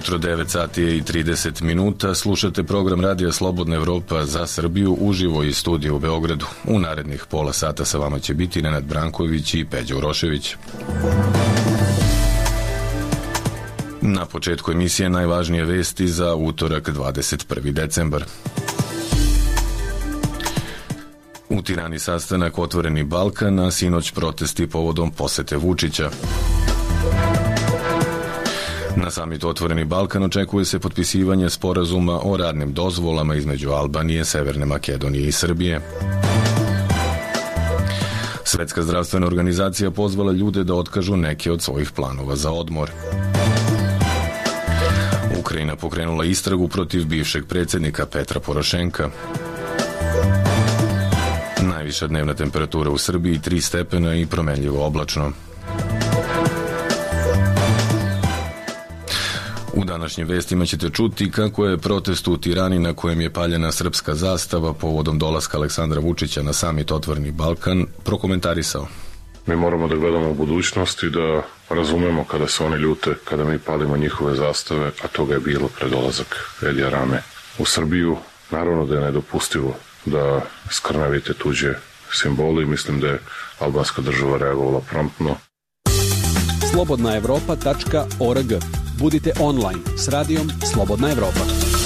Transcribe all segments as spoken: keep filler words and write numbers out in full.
jutro, devet sati i trideset minuta. Slušate program Radija Slobodna Evropa za Srbiju uživo iz studija u Beogradu. U narednih pola sata sa vama će biti Nenad Branković i Peđa Urošević. Na početku emisije najvažnije vesti za utorak dvadeset prvi decembar. U Tirani sastanak Otvoreni Balkan, a sinoć protesti povodom posete Vučića. Na samitu Otvoreni Balkan očekuje se potpisivanje sporazuma o radnim dozvolama između Albanije, Severne Makedonije i Srbije. Svetska zdravstvena organizacija pozvala ljude da otkažu neke od svojih planova za odmor. Ukrajina pokrenula istragu protiv bivšeg predsjednika Petra Porošenka. Najviša dnevna temperatura u Srbiji tri stepena i promenljivo oblačno. U današnjim vestima ćete čuti kako je protest u Tirani na kojem je paljena srpska zastava povodom dolaska Aleksandra Vučića na samit Otvoreni Balkan prokomentarisao. Mi moramo da gledamo u budućnost i da razumemo kada se oni ljute, kada mi palimo njihove zastave, a toga je bilo pred dolazak Edija Rame u Srbiju. Naravno da je nedopustivo da skrnavite tuđe simbole i mislim da je albanska država reagovala promptno. slobodna evropa tačka org. Budite online s radijom Slobodna Evropa.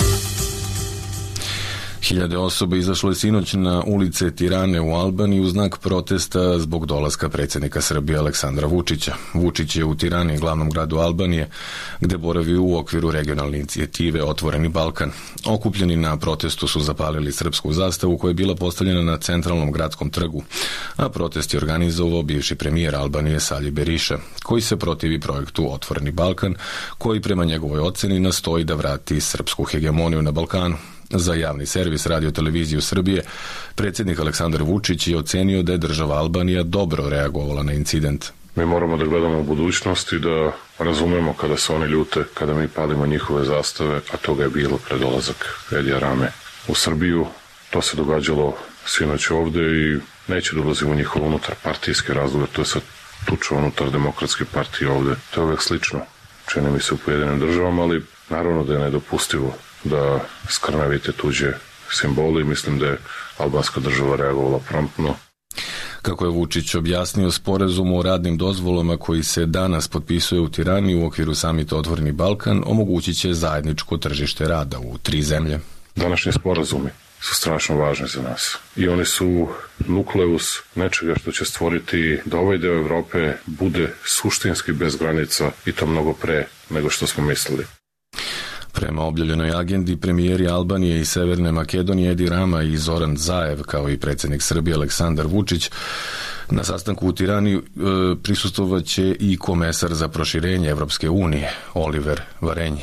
Hiljade osoba izašlo je sinoć na ulice Tirane u Albaniji u znak protesta zbog dolaska predsjednika Srbije Aleksandra Vučića. Vučić je u Tirani, glavnom gradu Albanije, gde boravi u okviru regionalne inicijative Otvoreni Balkan. Okupljeni na protestu su zapalili srpsku zastavu koja je bila postavljena na centralnom gradskom trgu, a protest je organizovao bivši premijer Albanije Sali Beriša, koji se protivi projektu Otvoreni Balkan, koji prema njegovoj oceni nastoji da vrati srpsku hegemoniju na Balkanu. Za javni servis Radio televiziju Srbije, predsjednik Aleksandar Vučić je ocenio da je država Albanija dobro reagovala na incident. Mi moramo da gledamo u budućnost i da razumemo kada se oni ljute, kada mi palimo njihove zastave, a toga je bilo pred dolazak Edija Rame u Srbiju. To se događalo sinoć ovde i neće da ulazimo u njihove unutar partijske razloge, to je sad tuča unutar demokratske partije ovde. To je uvek slično, čini mi se u pojedinim državama, ali naravno da je nedopustivo da skrnavite tuđe simbole i mislim da je albanska država reagovala promptno. Kako je Vučić objasnio, sporazum o radnim dozvolama koji se danas potpisuje u Tirani u okviru samita Otvoreni Balkan omogućit će zajedničko tržište rada u tri zemlje. Današnji sporazumi su strašno važni za nas i oni su nukleus nečega što će stvoriti da ovaj deo Evrope bude suštinski bez granica i to mnogo pre nego što smo mislili. Prema objavljenoj agendi, premijeri Albanije i Severne Makedonije Edi Rama i Zoran Zaev, kao i predsjednik Srbije Aleksandar Vučić, na sastanku u Tirani e, prisustvovaće i komesar za proširenje Evropske unije, Oliver Varenji.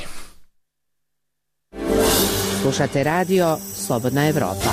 Slušate radio Slobodna Evropa.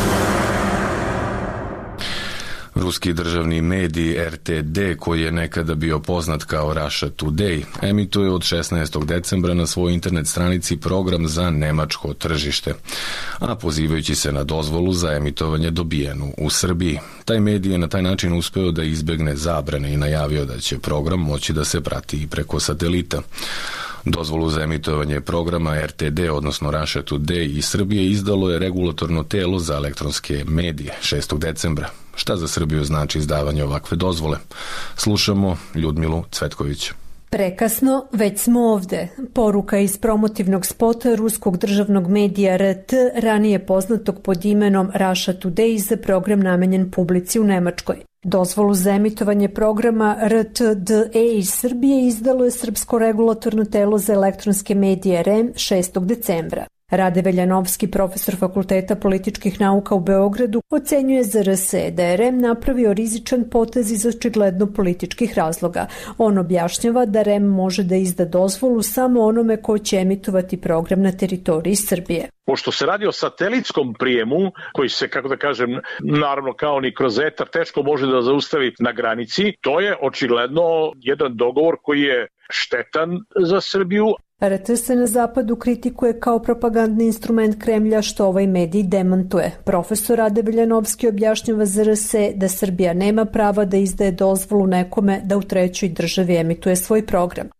Ruski državni medij R T D, koji je nekada bio poznat kao Russia Today, emituje od šesnaestog decembra na svojoj internet stranici program za nemačko tržište, a pozivajući se na dozvolu za emitovanje dobijenu u Srbiji. Taj medij je na taj način uspeo da izbegne zabrane i najavio da će program moći da se prati i preko satelita. Dozvolu za emitovanje programa R T D, odnosno Russia Today iz Srbije, izdalo je regulatorno telo za elektronske medije šestog decembra. Šta za Srbiju znači izdavanje ovakve dozvole? Slušamo Ljudmilu Cvetković. Prekasno, već smo ovde. Poruka iz promotivnog spota ruskog državnog medija R T, ranije poznatog pod imenom Russia Today, za program namenjen publici u Nemačkoj. Dozvolu za emitovanje programa R T D E iz Srbije izdalo je Srpsko regulatorno telo za elektronske medije R E M šestog decembra. Rade Veljanovski, profesor Fakulteta političkih nauka u Beogradu, ocenjuje za R S da je R E M napravio rizičan potez iz očigledno političkih razloga. On objašnjava da R E M može da izda dozvolu samo onome ko će emitovati program na teritoriji Srbije. Pošto se radi o satelitskom prijemu, koji se, kako da kažem, naravno kao ni kroz etar, teško može da zaustavi na granici, to je očigledno jedan dogovor koji je štetan za Srbiju. R T se na zapadu kritikuje kao propagandni instrument Kremlja, što ovaj medij demantuje. Profesor Rade Veljanovski objašnjava za R S da Srbija nema prava da izdaje dozvolu nekome da u trećoj državi emituje svoj program.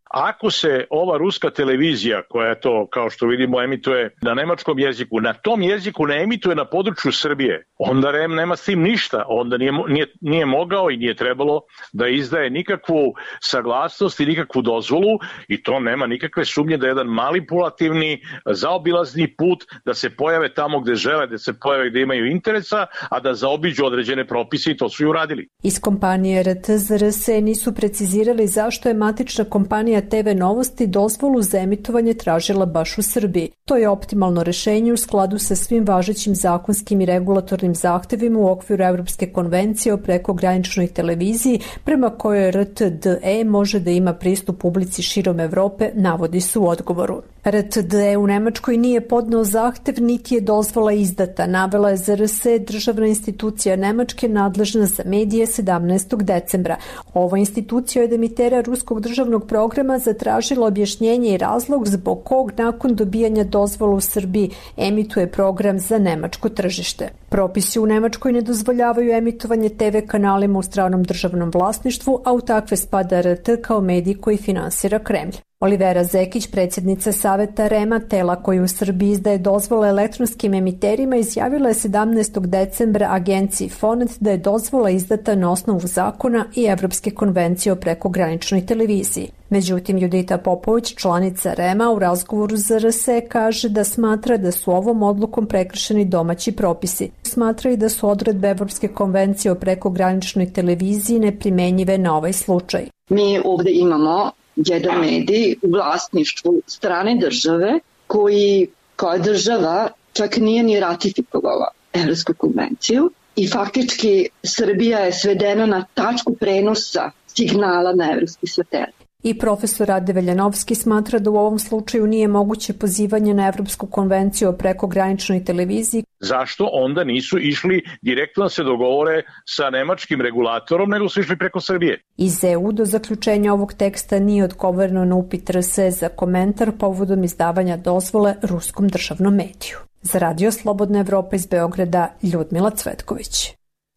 Ako se ova ruska televizija, koja je to, kao što vidimo, emituje na nemačkom jeziku, na tom jeziku ne emituje na području Srbije, onda R E M nema s tim ništa, onda nije, nije, nije mogao i nije trebalo da izdaje nikakvu saglasnost i nikakvu dozvolu i to nema nikakve sumnje da je jedan manipulativni, zaobilazni put da se pojave tamo gde žele, da se pojave gde imaju interesa, a da zaobiđu određene propise i to su i uradili. Iz kompanije R T Z R S nisu precizirali zašto je matična kompanija T V Novosti dozvolu za emitovanje tražila baš u Srbiji. To je optimalno rešenje u skladu sa svim važećim zakonskim i regulatornim zahtevima u okviru Evropske konvencije o prekograničnoj televiziji prema kojoj R T D E može da ima pristup publici širom Evrope, navodi su u odgovoru. R T D E u Nemačkoj nije podneo zahtev niti je dozvola izdata, navela je Z R S, državna institucija Nemačke nadležna za medije sedamnaestog decembra. Ova institucija od emitera ruskog državnog programa zatražila objašnjenje i razlog zbog kog nakon dobijanja dozvola u Srbiji emituje program za nemačko tržište. Propisi u Nemačkoj ne dozvoljavaju emitovanje T V kanalima u stranom državnom vlasništvu, a u takve spada R T kao medij koji finansira Kremlj. Olivera Zekić, predsjednica Saveta R E M-a, tela koji u Srbiji izdaje dozvole elektronskim emiterima, izjavila je sedamnaestog decembra agenciji Fonet da je dozvola izdata na osnovu zakona i Evropske konvencije o prekograničnoj televiziji. Međutim, Judita Popović, članica R E M-a, u razgovoru za R S E kaže da smatra da su ovom odlukom prekršeni domaći propisi. Smatraju da su odredbe Evropske konvencije o prekograničnoj televiziji neprimenjive na ovaj slučaj. Mi ovdje imamo jedan medij u vlasništvu strane države koji koja država čak nije ni ratifikovala Evropsku konvenciju i faktički Srbija je svedena na tačku prenosa signala na evropski satelit. I profesor Rade Veljanovski smatra da u ovom slučaju nije moguće pozivanje na Evropsku konvenciju o prekograničnoj televiziji. Zašto onda nisu išli direktno da se dogovore sa nemačkim regulatorom, nego su išli preko Srbije? Iz E U do zaključenja ovog teksta nije odgovoreno na upit R S E za komentar povodom izdavanja dozvole ruskom državnom mediju. Za Radio Slobodna Evropa iz Beograda, Ljudmila Cvetković.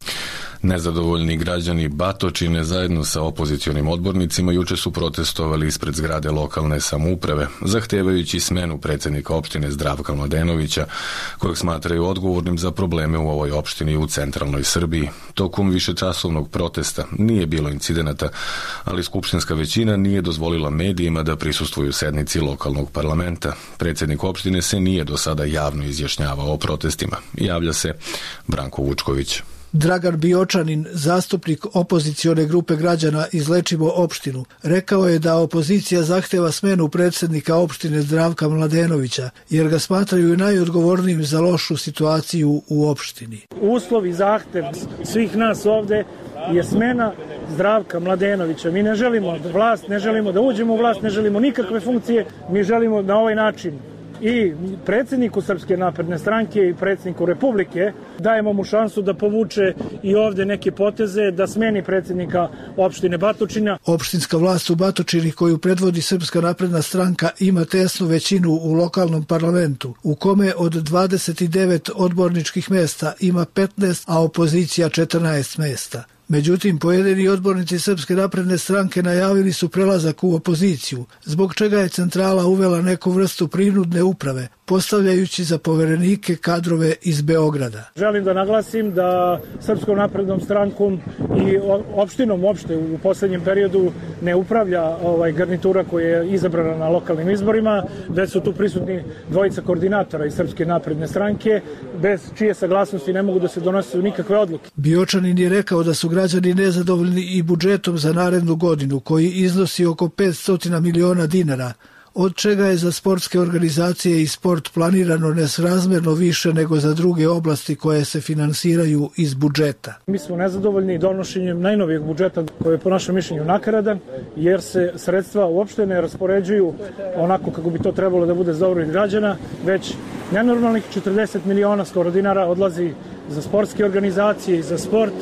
Nezadovoljni građani Batočine zajedno sa opozicionim odbornicima juče su protestovali ispred zgrade lokalne samouprave, zahtevajući smenu predsjednika opštine Zdravka Mladenovića, kojeg smatraju odgovornim za probleme u ovoj opštini u centralnoj Srbiji. Tokom višečasovnog protesta nije bilo incidenata, ali skupštinska većina nije dozvolila medijima da prisustvuju sednici lokalnog parlamenta. Predsjednik opštine se nije do sada javno izjašnjavao o protestima. Javlja se Branko Vučković. Dragan Biočanin, zastupnik opozicione grupe građana iz Lečimo opštinu, rekao je da opozicija zahteva smenu predsjednika opštine Zdravka Mladenovića, jer ga smatraju najodgovornijim za lošu situaciju u opštini. Uslov i zahtev svih nas ovde je smena Zdravka Mladenovića. Mi ne želimo vlast, ne želimo da uđemo u vlast, ne želimo nikakve funkcije, mi želimo na ovaj način i predsjedniku Srpske napredne stranke i predsjedniku Republike dajemo mu šansu da povuče i ovdje neke poteze, da smeni predsjednika opštine Batočina. Opštinska vlast u Batočini koju predvodi Srpska napredna stranka ima tesnu većinu u lokalnom parlamentu, u kome od dvadeset devet odborničkih mjesta ima petnaest, a opozicija četrnaest mjesta. Međutim, pojedini odbornici Srpske napredne stranke najavili su prelazak u opoziciju, zbog čega je centrala uvela neku vrstu prinudne uprave, postavljajući za poverenike kadrove iz Beograda. Želim da naglasim da Srpskom naprednom strankom i opštinom uopšte u posljednjem periodu ne upravlja ovaj garnitura koja je izabrana na lokalnim izborima, već su tu prisutni dvojica koordinatora iz Srpske napredne stranke, bez čije saglasnosti ne mogu da se donosu nikakve odluke. Biočanin je rekao da su građani nezadovoljni i budžetom za narednu godinu, koji iznosi oko petsto miliona dinara, od čega je za sportske organizacije i sport planirano nesrazmjerno više nego za druge oblasti koje se finansiraju iz budžeta. Mi smo nezadovoljni donošenjem najnovijeg budžeta koji je po našem mišljenju nakaradan, jer se sredstva uopšte ne raspoređuju onako kako bi to trebalo da bude za dobrobit građana, već nenormalnih četrdeset miliona skoro dinara odlazi za sportske organizacije i za sport.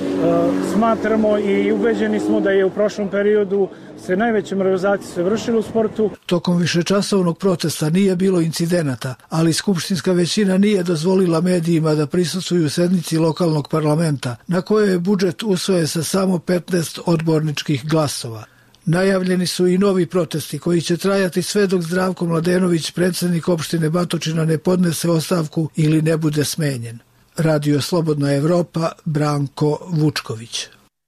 Smatramo i ubeđeni smo da je u prošlom periodu se najveće malverzacije se vršile u sportu. Tokom višečasovnog protesta nije bilo incidenata, ali skupštinska većina nije dozvolila medijima da prisustvuju sednici lokalnog parlamenta, na kojoj je budžet usvojen sa samo petnaest odborničkih glasova. Najavljeni su i novi protesti koji će trajati sve dok Zdravko Mladenović, predsjednik opštine Batočina, ne podnese ostavku ili ne bude smenjen. Radio Slobodna Evropa, Branko Vučković.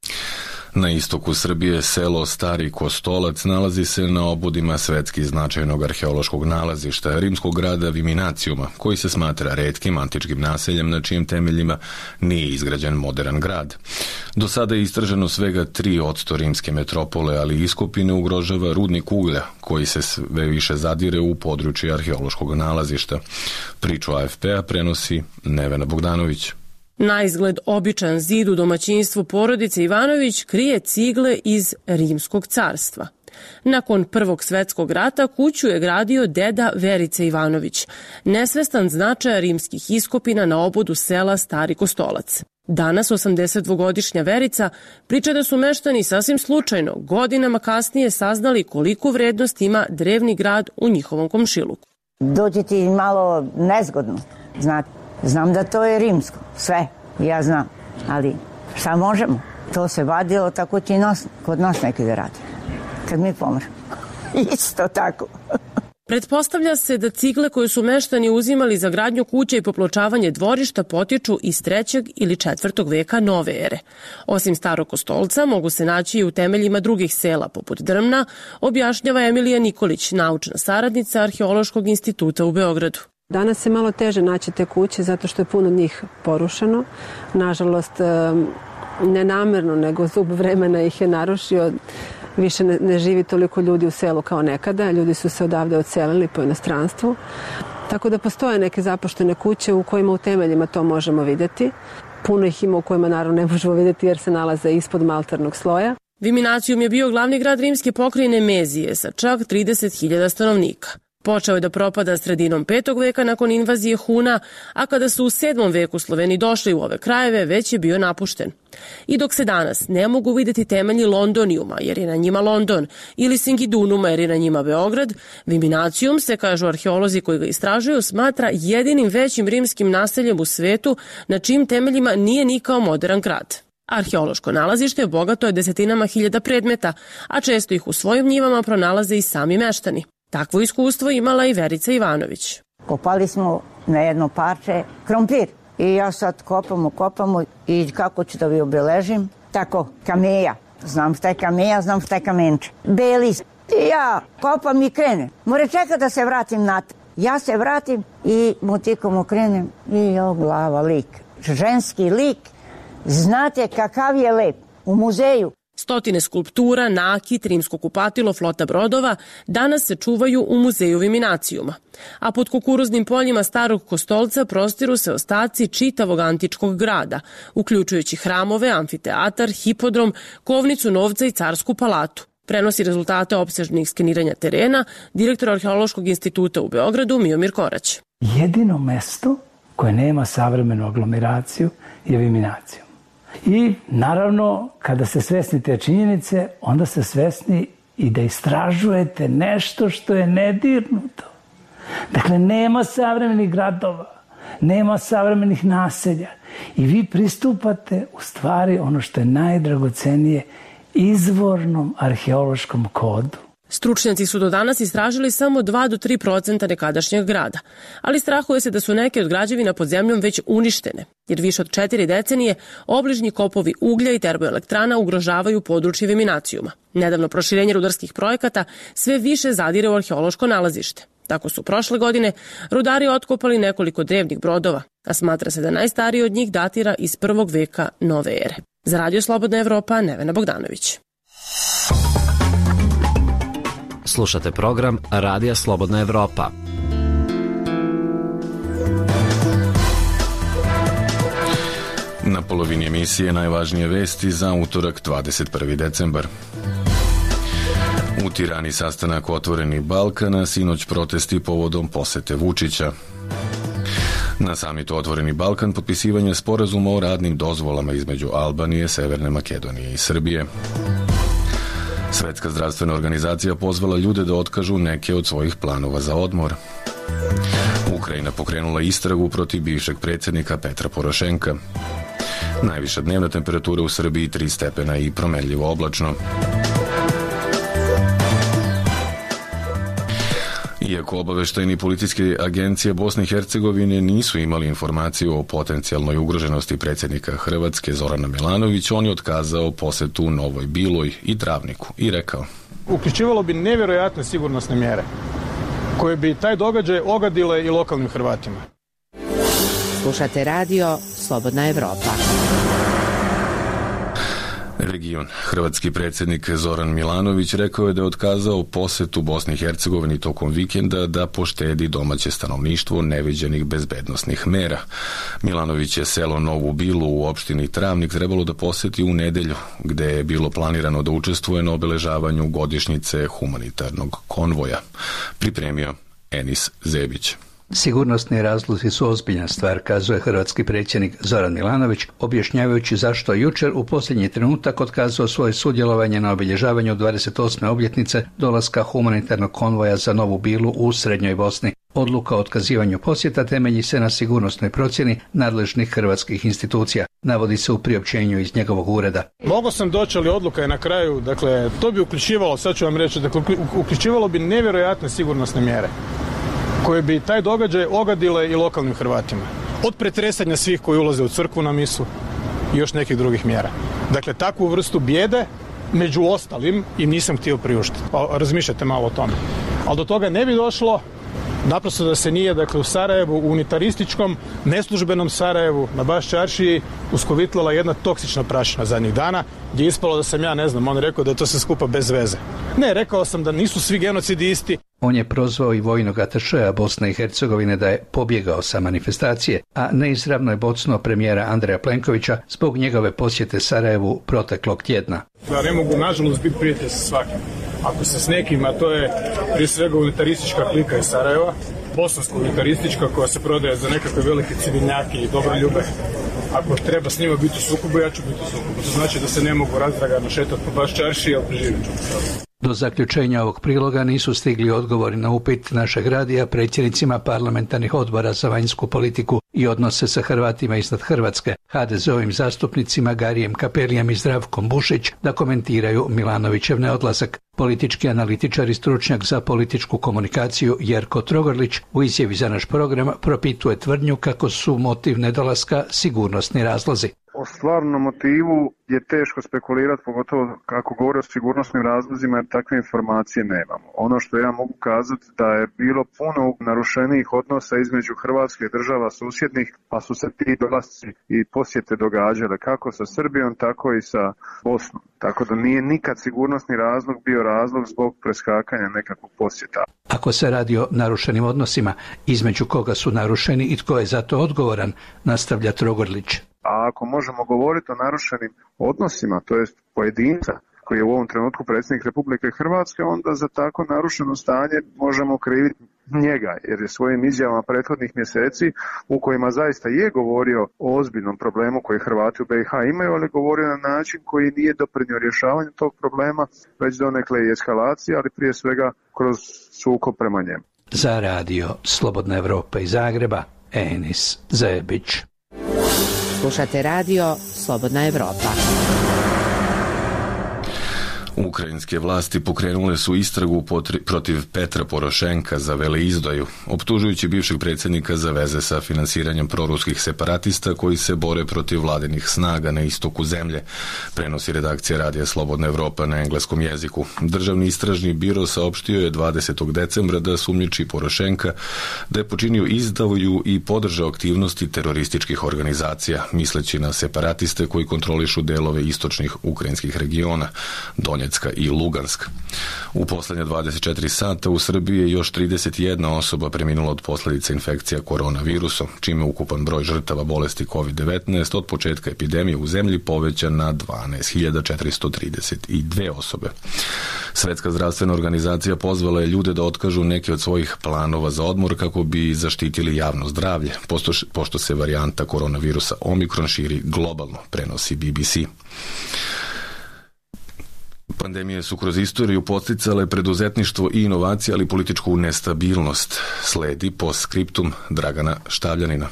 Na istoku Srbije selo Stari Kostolac nalazi se na obudima svetski značajnog arheološkog nalazišta rimskog grada Viminacijuma, koji se smatra retkim antičkim naseljem na čijim temeljima nije izgrađen modern grad. Do sada je istraženo svega tri odsto rimske metropole, ali iskopine ugrožava rudnik uglja, koji se sve više zadire u područje arheološkog nalazišta. Priču A F P-a prenosi Nevena Bogdanović. Na izgled običan zid u domaćinstvu porodice Ivanović krije cigle iz Rimskog carstva. Nakon Prvog svetskog rata kuću je gradio deda Verice Ivanović, nesvestan značaja rimskih iskopina na obodu sela Stari Kostolac. Danas osamdesetdvogodišnja Verica priča da su meštani sasvim slučajno godinama kasnije saznali koliku vrednost ima drevni grad u njihovom komšiluku. Dođe ti malo nezgodno, znate. Znam da to je rimsko, sve, ja znam, ali šta možemo? To se vadilo, tako ti nas, kod nas neki da radi, kad mi pomremo. Isto tako. Pretpostavlja se da cigle koje su meštani uzimali za gradnju kuća i popločavanje dvorišta potiču iz trećeg ili četvrtog veka nove ere. Osim Starog Kostolca mogu se naći i u temeljima drugih sela poput Drmna, objašnjava Emilija Nikolić, naučna saradnica Arheološkog instituta u Beogradu. Danas je malo teže naći te kuće zato što je puno njih porušeno. Nažalost, ne namerno, nego zub vremena ih je narušio. Više ne, ne živi toliko ljudi u selu kao nekada. Ljudi su se odavde odselili po inostranstvu. Tako da postoje neke zapuštene kuće u kojima u temeljima to možemo vidjeti. Puno ih ima u kojima naravno ne možemo vidjeti jer se nalaze ispod malternog sloja. Viminacijum je bio glavni grad rimske pokrajine Mezije sa čak trideset hiljada stanovnika. Počeo je da propada sredinom petog veka nakon invazije Huna, a kada su u sedmom veku Sloveni došli u ove krajeve, već je bio napušten. I dok se danas ne mogu vidjeti temelji Londonijuma, jer je na njima London, ili Singidunuma, jer je na njima Beograd, Viminacijum se, kažu arheolozi koji ga istražuju, smatra jedinim većim rimskim naseljem u svetu na čijim temeljima nije nikao modern grad. Arheološko nalazište bogato je desetinama hiljada predmeta, a često ih u svojim njivama pronalaze i sami meštani. Takvo iskustvo imala i Verica Ivanović. Kopali smo na jedno parče krompir i ja sad kopamo, kopamo i kako ću da vi obeležim? Tako, kameja. Znam šta je kameja, znam šta je kamenče. Beli. I ja kopam i krenem. More čeka da se vratim natrag. Ja se vratim i motikom okrenem i jo, glava, lik. Ženski lik. Znate kakav je lep u muzeju. Stotine skulptura, nakit, rimsko kupatilo, flota brodova danas se čuvaju u muzeju Viminacijuma. A pod kukuruznim poljima Starog Kostolca prostiru se ostaci čitavog antičkog grada, uključujući hramove, amfiteatar, hipodrom, kovnicu novca i carsku palatu. Prenosi rezultate opsežnih skeniranja terena direktor Arheološkog instituta u Beogradu Miomir Korać. Jedino mesto koje nema savremenu aglomeraciju je Viminacijum. I naravno, kada ste svesni te činjenice, onda ste svesni i da istražujete nešto što je nedirnuto. Dakle, nema savremenih gradova, nema savremenih naselja i vi pristupate u stvari ono što je najdragocenije izvornom arheološkom kodu. Stručnjaci su do danas istražili samo dva do tri procenta nekadašnjeg grada, ali strahuje se da su neke od građevina pod zemljom već uništene, jer više od četiri decenije obližnji kopovi uglja i termoelektrana ugrožavaju područje Viminacijuma. Nedavno proširenje rudarskih projekata sve više zadire u arheološko nalazište. Tako su prošle godine rudari otkopali nekoliko drevnih brodova, a smatra se da najstariji od njih datira iz prvog veka nove ere. Za Radio Slobodna Evropa, Nevena Bogdanović. Slušate program Radija Slobodna Evropa. Na polovini emisije najvažnije vesti za utorak dvadeset prvi decembar. U Tirani sastanak Otvoreni Balkana, sinoć protesti povodom posete Vučića. Na samitu Otvoreni Balkan potpisivanje sporazuma o radnim dozvolama između Albanije, Severne Makedonije i Srbije. Svetska zdravstvena organizacija pozvala ljude da otkažu neke od svojih planova za odmor. Ukrajina pokrenula istragu protiv bivšeg predsjednika Petra Porošenka. Najviša dnevna temperatura u Srbiji tri stepena i promenljivo oblačno. Iako obaveštajni policijske agencije Bosne i Hercegovine nisu imali informaciju o potencijalnoj ugroženosti predsjednika Hrvatske Zorana Milanovića, on je otkazao posetu Novoj Biloj i Travniku i rekao: uključivalo bi nevjerojatne sigurnosne mjere koje bi taj događaj ogadile i lokalnim Hrvatima. Slušate radio Slobodna Evropa. Region. Hrvatski predsjednik Zoran Milanović rekao je da je otkazao posetu Bosni i Hercegovini tokom vikenda da poštedi domaće stanovništvo neviđenih bezbednosnih mera. Milanović je selo Novu Bilu u opštini Travnik trebalo da poseti u nedelju, gde je bilo planirano da učestvuje na obeležavanju godišnjice humanitarnog konvoja. Pripremio Enis Zebić. Sigurnosni razlozi su ozbiljna stvar, kazuje hrvatski predsjednik Zoran Milanović, objašnjavajući zašto je jučer u posljednji trenutak otkazao svoje sudjelovanje na obilježavanju dvadeset osme obljetnice dolaska humanitarnog konvoja za Novu Bilu u Srednjoj Bosni. Odluka o otkazivanju posjeta temelji se na sigurnosnoj procjeni nadležnih hrvatskih institucija, navodi se u priopćenju iz njegovog ureda. Mogao sam doći, ali odluka je na kraju, dakle, to bi uključivalo, sad ću vam reći, dakle, uključivalo bi nevjerojatne sigurnosne mjere koje bi taj događaj ogadile i lokalnim Hrvatima. Od pretresanja svih koji ulaze u crkvu na misu i još nekih drugih mjera. Dakle, takvu vrstu bijede, među ostalim, im nisam htio priuštiti. Pa razmišljate malo o tome. Ali do toga ne bi došlo, naprosto da se nije, dakle, u Sarajevu, u unitarističkom, neslužbenom Sarajevu, na Baš Čaršiji, uskovitlala jedna toksična prašina zadnjih dana, gdje je ispalo da sam ja, ne znam, on rekao da je to sve skupa bez veze. Ne, rekao sam da nisu svi genocidi isti. On je prozvao i vojnog atašeja Bosne i Hercegovine da je pobjegao sa manifestacije, a neizravno je bocnuo premijera Andreja Plenkovića zbog njegove posjete Sarajevu proteklog tjedna. Ja ne mogu, nažalost, biti prijatelj sa svakim. Ako se s nekim, a to je prije svega unitaristička klika iz Sarajeva, bosansko unitaristička koja se prodaje za nekakve velike civilnjake i dobroljube. Ako treba s njima biti u sukobu, ja ću biti u sukobu. To znači da se ne mogu razdragano šetati po Baš Čaršiji, ali preživit ću. Do zaključenja ovog priloga nisu stigli odgovori na upit našeg radija predsjednicima parlamentarnih odbora za vanjsku politiku i odnose sa Hrvatima iznad Hrvatske, ha de ze-ovim zastupnicima Garijem Kapelijem i Zdravkom Bušić da komentiraju Milanovićev neodlazak. Politički analitičar i stručnjak za političku komunikaciju Jerko Trogorlić u izjavi za naš program propituje tvrdnju kako su motiv nedolaska sigurnosni razlozi. O stvarnom motivu je teško spekulirati, pogotovo kako govore o sigurnosnim razlozima, jer takve informacije nemamo. Ono što ja mogu kazati da je bilo puno narušenijih odnosa između Hrvatske i država susjednih, pa su se ti dolasci i posjete događale kako sa Srbijom, tako i sa Bosnom. Tako da nije nikad sigurnosni razlog bio razlog zbog preskakanja nekakvog posjeta. Ako se radi o narušenim odnosima, između koga su narušeni i tko je za to odgovoran, nastavlja Trogorlić. A ako možemo govoriti o narušenim odnosima, to jest pojedinca koji je u ovom trenutku predsjednik Republike Hrvatske, onda za tako narušeno stanje možemo kriviti njega, jer je svojim izjavama prethodnih mjeseci u kojima zaista je govorio o ozbiljnom problemu koji Hrvati u be i ha imaju, ali govorio na način koji nije doprinio rješavanju tog problema, već donekle i eskalacije, ali prije svega kroz sukob prema njemu. Za radio Slobodna Evropa iz Zagreba, Enis Zebić. Slušate radio Slobodna Evropa. Ukrajinske vlasti pokrenule su istragu protiv Petra Porošenka za veleizdaju, optužujući bivšeg predsjednika za veze sa finansiranjem proruskih separatista koji se bore protiv vladinih snaga na istoku zemlje, prenosi redakcija radija Slobodna Evropa na engleskom jeziku. Državni istražni biro saopštio je dvadesetog decembra da sumnjiči Porošenka da je počinio izdaju i podržao aktivnosti terorističkih organizacija, misleći na separatiste koji kontrolišu delove istočnih ukrajinskih regiona, Donjecka i Lugansk. U posljednje dvadeset četiri sata u Srbiji je još trideset jedna osoba preminula od posljedica infekcija koronavirusom, čime ukupan broj žrtava bolesti kovid devetnaest od početka epidemije u zemlji povećan na dvanaest hiljada četiristo trideset dvije osobe. Svetska zdravstvena organizacija pozvala je ljude da otkažu neke od svojih planova za odmor kako bi zaštitili javno zdravlje, pošto, pošto se varijanta koronavirusa Omikron širi globalno, prenosi be be ce. Pandemije su kroz istoriju podsticale preduzetništvo i inovacije, ali političku nestabilnost. Sledi postskriptum Dragana Štavljanina.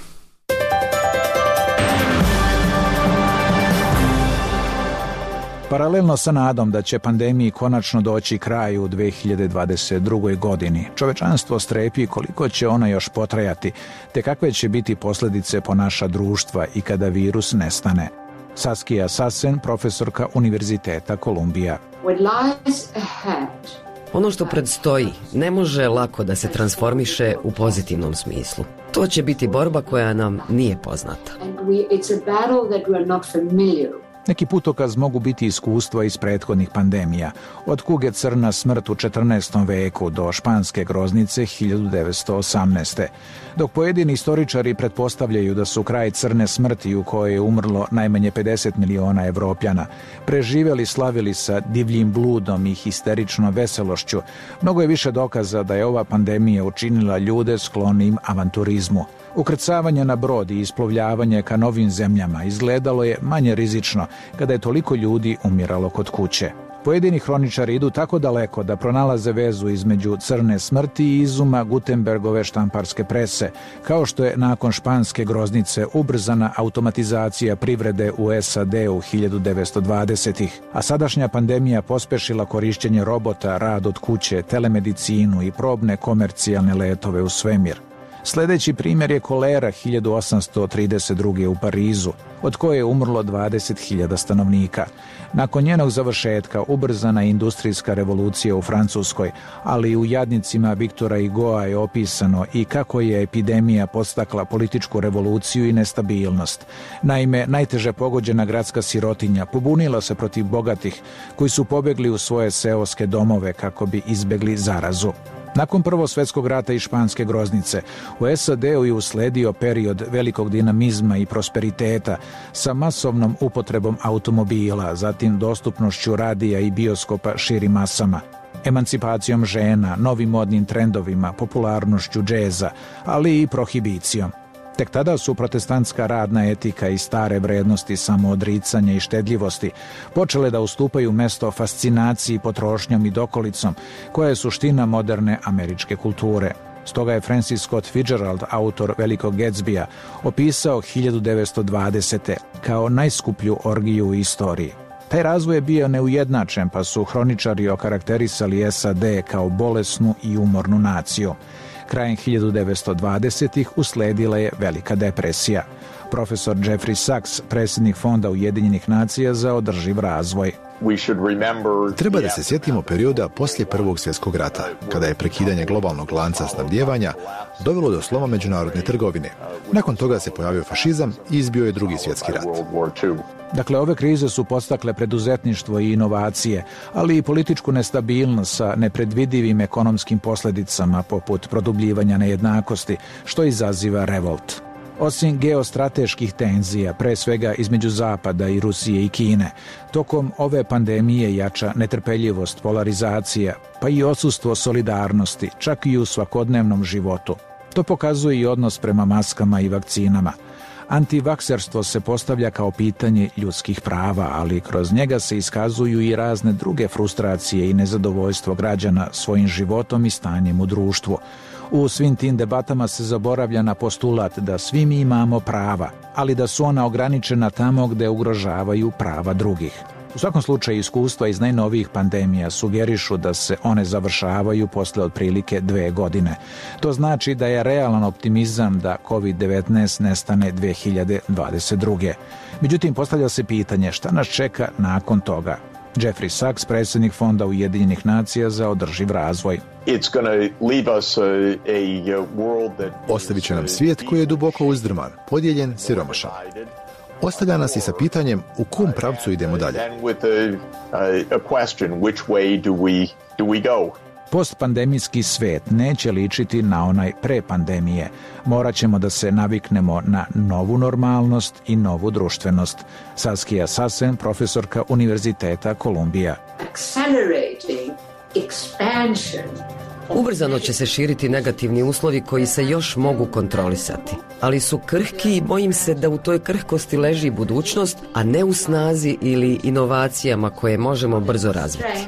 Paralelno sa nadom da će pandemiji konačno doći kraj u dve hiljade dvadeset drugoj. godini, čovečanstvo strepi koliko će ona još potrajati, te kakve će biti posljedice po naša društva i kada virus nestane. Saskia Sassen, profesorka Univerziteta Kolumbija. Ono što predstoji ne može lako da se transformiše u pozitivnom smislu. To će biti borba koja nam nije poznata. Neki putokaz mogu biti iskustva iz prethodnih pandemija, od kuge crna smrt u četrnaestom veku do španske groznice hiljadu devetsto osamnaeste. Dok pojedini istoričari pretpostavljaju da su kraj crne smrti u kojoj je umrlo najmanje pedeset miliona Evropljana, preživjeli slavili sa divljim bludom i histeričnom veselošću, mnogo je više dokaza da je ova pandemija učinila ljude sklonim avanturizmu. Ukrcavanje na brod i isplovljavanje ka novim zemljama izgledalo je manje rizično kada je toliko ljudi umiralo kod kuće. Pojedini hroničari idu tako daleko da pronalaze vezu između crne smrti i izuma Gutenbergove štamparske prese, kao što je nakon španske groznice ubrzana automatizacija privrede u S A D u hiljadu devetsto dvadesetih, a sadašnja pandemija pospešila korišćenje robota, rad od kuće, telemedicinu i probne komercijalne letove u svemir. Sljedeći primjer je kolera hiljadu osamsto trideset druge. u Parizu, od koje je umrlo dvadeset hiljada stanovnika. Nakon njenog završetka ubrzana je industrijska revolucija u Francuskoj, ali i u jadnicima Viktora Hugoa je opisano i kako je epidemija podstakla političku revoluciju i nestabilnost. Naime, najteže pogođena gradska sirotinja pobunila se protiv bogatih koji su pobjegli u svoje seoske domove kako bi izbjegli zarazu. Nakon Prvog svjetskog rata i španske groznice, u S A D-u je usledio period velikog dinamizma i prosperiteta sa masovnom upotrebom automobila, zatim dostupnošću radija i bioskopa širim masama, emancipacijom žena, novim modnim trendovima, popularnošću džeza, ali i prohibicijom. Tek tada su protestantska radna etika i stare vrednosti samoodricanja i štedljivosti počele da ustupaju mesto fascinaciji potrošnjom i dokolicom, koja je suština moderne američke kulture. Stoga je Francis Scott Fitzgerald, autor Velikog Gatsbya, opisao hiljadu devetsto dvadesete. kao najskuplju orgiju u istoriji. Taj razvoj je bio neujednačen, pa su hroničari okarakterisali S A D kao bolesnu i umornu naciju. Krajem hiljadu devetsto dvadesetih usledila je velika depresija. Profesor Jeffrey Sachs, predsjednik Fonda Ujedinjenih nacija za održiv razvoj. Treba da se sjetimo perioda poslije Prvog svjetskog rata, kada je prekidanje globalnog lanca snabdijevanja dovelo do sloma međunarodne trgovine. Nakon toga se pojavio fašizam i izbio je Drugi svjetski rat. Dakle, ove krize su podstakle preduzetništvo i inovacije, ali i političku nestabilnost sa nepredvidivim ekonomskim posljedicama poput produbljivanja nejednakosti, što izaziva revolt. Osim geostrateških tenzija, pre svega između Zapada i Rusije i Kine, tokom ove pandemije jača netrpeljivost, polarizacija, pa i odsustvo solidarnosti, čak i u svakodnevnom životu. To pokazuje i odnos prema maskama i vakcinama. Antivakserstvo se postavlja kao pitanje ljudskih prava, ali kroz njega se iskazuju i razne druge frustracije i nezadovoljstvo građana svojim životom i stanjem u društvu. U svim tim debatama se zaboravlja na postulat da svi mi imamo prava, ali da su ona ograničena tamo gde ugrožavaju prava drugih. U svakom slučaju, iskustva iz najnovijih pandemija sugerišu da se one završavaju posle otprilike dve godine. To znači da je realan optimizam da kovid devetnaest nestane dve hiljade dvadeset druge. Međutim, postavlja se pitanje šta nas čeka nakon toga. Jeffrey Sachs, predsjednik Fonda Ujedinjenih nacija za održiv razvoj. Ostavit će nam svijet koji je duboko uzdrman, podijeljen, siromašan. Ostavlja nas i sa pitanjem u kom pravcu idemo dalje. Postpandemijski svet neće ličiti na onaj pre pandemije. Morat ćemo da se naviknemo na novu normalnost i novu društvenost. Saskia Sassen, profesorka Univerziteta Kolumbija. Ubrzano će se širiti negativni uslovi koji se još mogu kontrolisati, ali su krhki i bojim se da u toj krhkosti leži budućnost, a ne u snazi ili inovacijama koje možemo brzo razviti.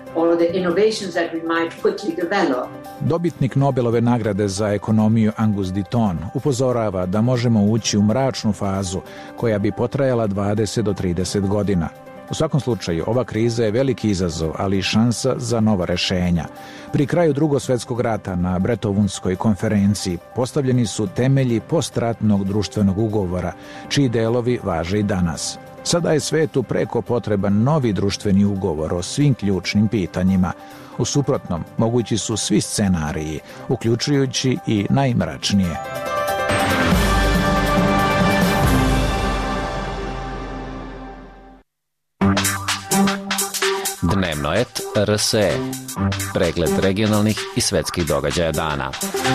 Dobitnik Nobelove nagrade za ekonomiju Angus Deaton upozorava da možemo ući u mračnu fazu koja bi potrajala dvadeset do trideset godina. U svakom slučaju, ova kriza je veliki izazov, ali i šansa za nova rešenja. Pri kraju Drugog svjetskog rata na Bretonvudskoj konferenciji postavljeni su temelji postratnog društvenog ugovora, čiji delovi važe i danas. Sada je svetu preko potreban novi društveni ugovor o svim ključnim pitanjima. U suprotnom, mogući su svi scenariji, uključujući i najmračnije. Dnevnoet R S E. Pregled regionalnih i svetskih događaja dana.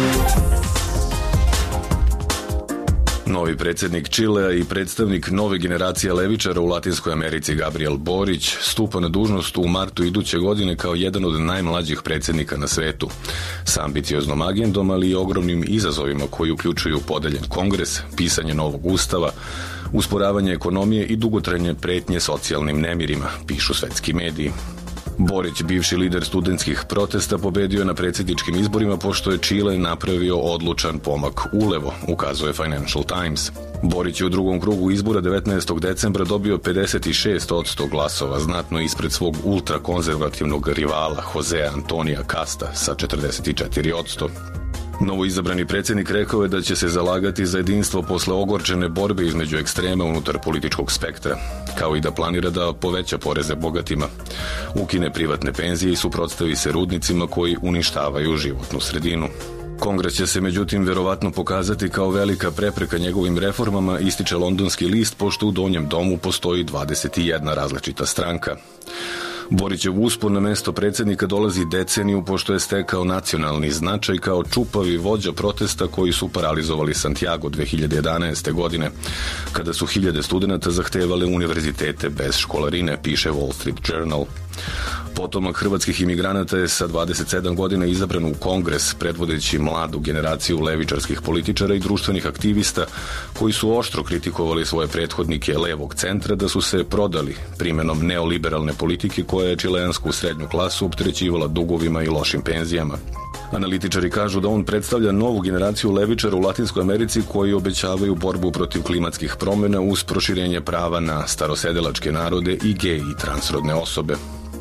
Novi predsjednik Čilea i predstavnik nove generacije levičara u Latinskoj Americi Gabriel Borić stupa na dužnost u martu iduće godine kao jedan od najmlađih predsjednika na svetu, s ambicioznom agendom, ali i ogromnim izazovima koji uključuju podeljen kongres, pisanje novog ustava, usporavanje ekonomije i dugotrajne pretnje socijalnim nemirima, pišu svetski mediji. Borić, bivši lider studentskih protesta, pobedio je na predsjedničkim izborima pošto je Čile napravio odlučan pomak ulevo, ukazuje Financial Times. Borić je u drugom krugu izbora devetnaestog decembra dobio pedeset šest posto glasova, znatno ispred svog ultrakonzervativnog rivala Josea Antonija Casta sa četrdeset četiri posto. Novoizabrani predsjednik rekao je da će se zalagati za jedinstvo posle ogorčene borbe između ekstrema unutar političkog spektra, kao i da planira da poveća poreze bogatima, ukine privatne penzije i suprotstavi se rudnicima koji uništavaju životnu sredinu. Kongres će se međutim verovatno pokazati kao velika prepreka njegovim reformama, ističe londonski list, pošto u donjem domu postoji dvadeset jedna različita stranka. Borićev uspon na mesto predsjednika dolazi deceniju pošto je stekao nacionalni značaj kao čupavi vođa protesta koji su paralizovali Santiago dve hiljade jedanaeste. godine, kada su hiljade studenata zahtevale univerzitete bez školarine, piše Wall Street Journal. Potomak hrvatskih imigranata je sa dvadeset sedam godina izabran u kongres, predvodeći mladu generaciju levičarskih političara i društvenih aktivista koji su oštro kritikovali svoje prethodnike levog centra da su se prodali primenom neoliberalne politike koja je čileansku srednju klasu opterećivala dugovima i lošim penzijama. Analitičari kažu da on predstavlja novu generaciju levičara u Latinskoj Americi koji obećavaju borbu protiv klimatskih promjena uz proširenje prava na starosedelačke narode i gej i transrodne osobe.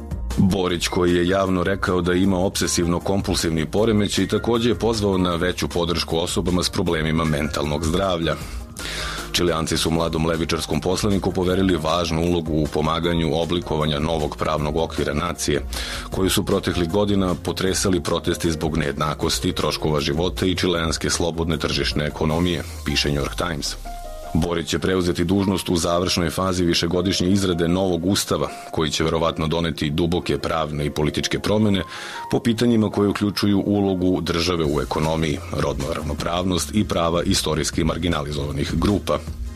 Borić, koji je javno rekao da ima obsesivno-kompulsivni poremećaj, također je pozvao na veću podršku osobama s problemima mentalnog zdravlja. Čileanci su mladom levičarskom poslaniku poverili važnu ulogu u pomaganju oblikovanja novog pravnog okvira nacije, koju su proteklih godina potresali protesti zbog nejednakosti, troškova života i čileanske slobodne tržišne ekonomije, piše New York Times. Borić će preuzeti dužnost u završnoj fazi višegodišnje izrade novog ustava, koji će verovatno doneti duboke pravne i političke promjene po pitanjima koje uključuju ulogu države u ekonomiji, rodnu ravnopravnost i prava istorijski marginalizovanih grupa.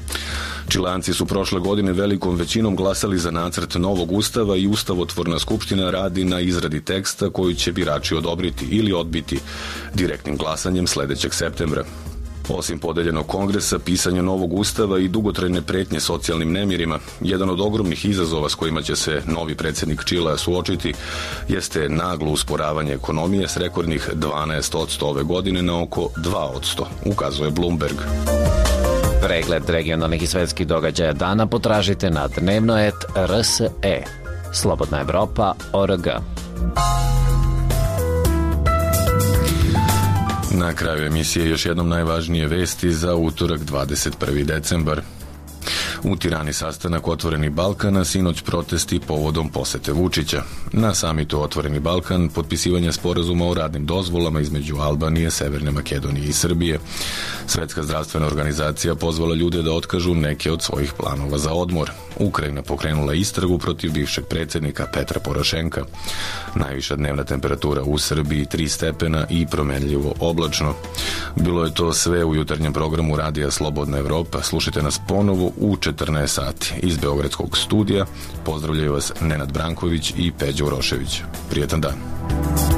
Čileanci su prošle godine velikom većinom glasali za nacrt novog ustava i Ustavotvorna skupština radi na izradi teksta koju će birači odobriti ili odbiti direktnim glasanjem sledećeg septembra. Osim podeljenog kongresa, pisanje novog ustava i dugotrajne pretnje socijalnim nemirima, jedan od ogromnih izazova s kojima će se novi predsjednik Čilea suočiti jeste naglo usporavanje ekonomije s rekordnih dvanaest posto ove godine na oko dva posto, ukazuje Bloomberg. Pregled regionalnih i svetskih događaja dana potražite na dnevnoet R S E. Slobodna Evropa O R G. Na kraju emisije još jednom najvažnije vesti za utorak dvadeset prvi decembar. U Tirani sastanak Otvoreni Balkan, a sinoć protesti povodom posete Vučića. Na samitu Otvoreni Balkan potpisivanje sporazuma o radnim dozvolama između Albanije, Severne Makedonije i Srbije. Svetska zdravstvena organizacija pozvala ljude da otkažu neke od svojih planova za odmor. Ukrajina pokrenula istragu protiv bivšeg predsjednika Petra Porošenka. Najviša dnevna temperatura u Srbiji tri stepena i promenljivo oblačno. Bilo je to sve u jutarnjem programu Radija Slobodna Evropa. Slušajte nas ponovo u četrnaest sati. Iz Beogradskog studija pozdravljaju vas Nenad Branković i Peđa Urošević. Prijetan dan.